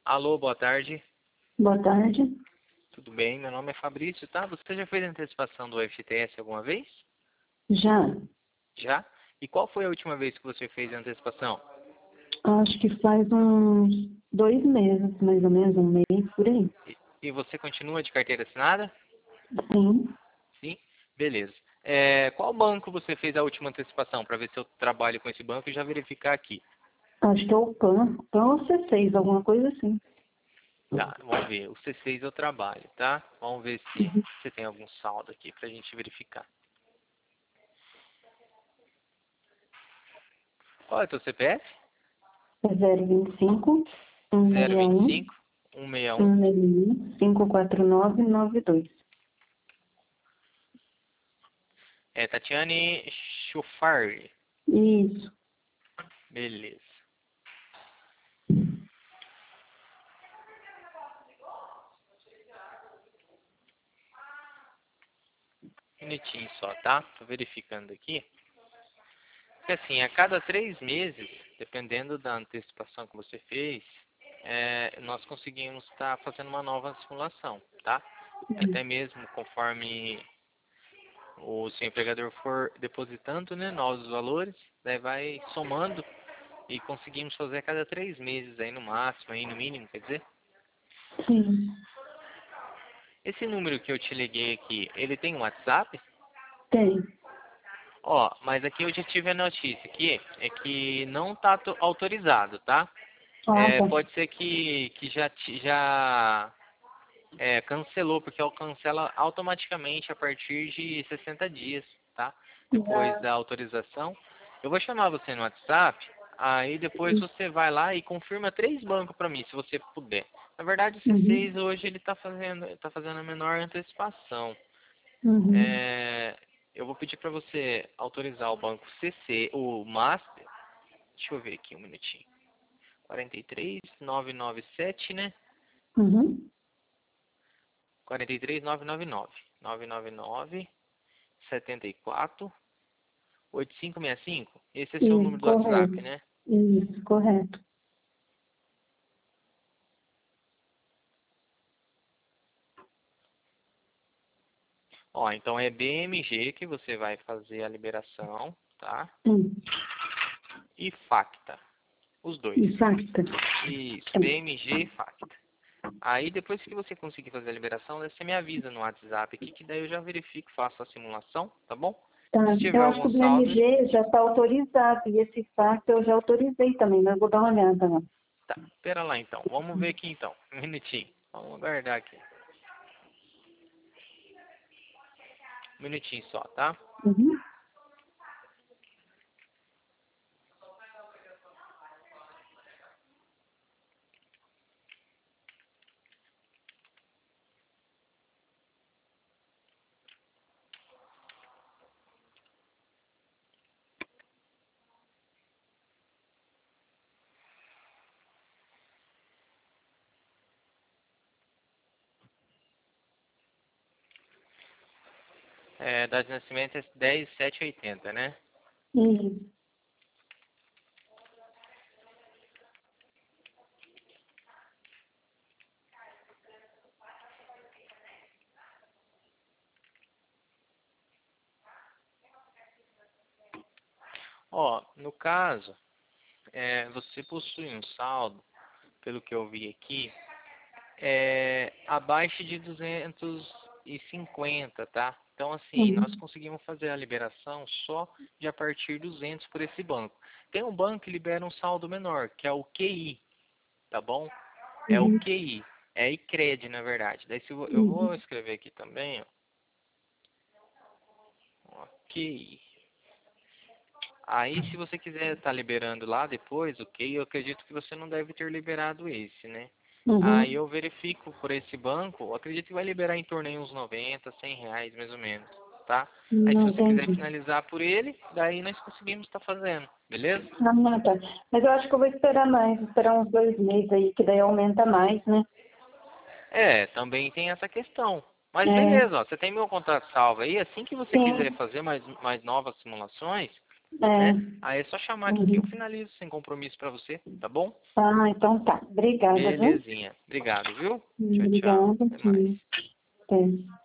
Alô, boa tarde. Boa tarde. Tudo bem? Meu nome é Fabrício, tá? Você já fez antecipação do FGTS alguma vez? Já. Já? E qual foi a última vez que você fez a antecipação? Acho que faz uns 2 meses, mais ou menos, um mês, por aí. E você continua de carteira assinada? Sim. Sim? Beleza. Qual banco você fez a última antecipação? Para ver se eu trabalho com esse banco e já verificar aqui. Acho que é o PAN ou C6, alguma coisa assim. Tá, vamos ver. O C6 eu trabalho, tá? Vamos ver se você tem algum saldo aqui pra gente verificar. Qual é o teu CPF? É 025 161 025 161. 161 54992. É Tatiane Chufari. Isso. Beleza. Um minutinho só, tá? Tô verificando aqui. Porque assim, a cada 3 meses, dependendo da antecipação que você fez, nós conseguimos estar fazendo uma nova simulação, tá? Até mesmo conforme o seu empregador for depositando, né, novos valores, daí vai somando e conseguimos fazer a cada 3 meses aí no máximo, aí no mínimo, quer dizer. Sim. Esse número que eu te liguei aqui, ele tem um WhatsApp? Tem. Ó, mas aqui eu já tive a notícia aqui, é que não está autorizado, tá? Ah, tá. Pode ser que já cancelou, porque ela cancela automaticamente a partir de 60 dias, tá? Depois Já. da autorização. Eu vou chamar você no WhatsApp, aí depois você vai lá e confirma 3 bancos para mim, se você puder. Na verdade, o C6 Uhum. hoje ele está fazendo a menor antecipação. Uhum. É, eu vou pedir para você autorizar o banco CC, o Master. Deixa eu ver aqui um minutinho. 43997, né? Uhum. 43999. 999 74 8565. Esse é seu Isso, número do WhatsApp, correto. né? Isso, correto. Ó, então é BMG que você vai fazer a liberação, tá? Sim. E Facta. Os dois. Exato. Isso, É. BMG e Facta. Aí depois que você conseguir fazer a liberação, você me avisa no WhatsApp aqui, que daí eu já verifico, faço a simulação, tá bom? Tá. Se tiver Eu acho que algum o saldo, BMG já está autorizado e esse fato eu já autorizei também, mas eu vou dar uma olhada lá. tá, pera lá então. Vamos ver aqui então. Um minutinho. Vamos aguardar aqui. Um minutinho só, tá? Uhum. Data de nascimento é 10/7/80, né? Isso. Ó, no caso, você possui um saldo, pelo que eu vi aqui, abaixo de 250, tá? Então, assim, nós Uhum. conseguimos fazer a liberação só de a partir de 200 por esse banco. Tem um banco que libera um saldo menor, que é o QI, tá bom? É o Uhum. QI, é ICRED, na verdade. Daí se eu vou Uhum. escrever aqui também, ó, QI. Aí, se você quiser estar liberando lá depois, ok, eu acredito que você não deve ter liberado esse, né? Aí Uhum. eu verifico por esse banco, eu acredito que vai liberar em torno de uns 90, 100 reais mais ou menos, tá? Aí se Não você quiser entendi. finalizar por ele, daí nós conseguimos estar fazendo, beleza? Ah, não, tá. Mas eu acho que eu vou esperar mais, esperar uns 2 meses aí, que daí aumenta mais, né? Também tem essa questão. Mas É. beleza, ó, você tem meu contato salvo aí, assim que você quiser Sim. fazer mais novas simulações, É. né? Aí é só chamar aqui que eu finalizo sem compromisso para você, tá bom? Ah, então tá. Obrigada, viu? Belezinha. Obrigado, viu? Tchau, tchau. Obrigada, Até mais. sim. Até.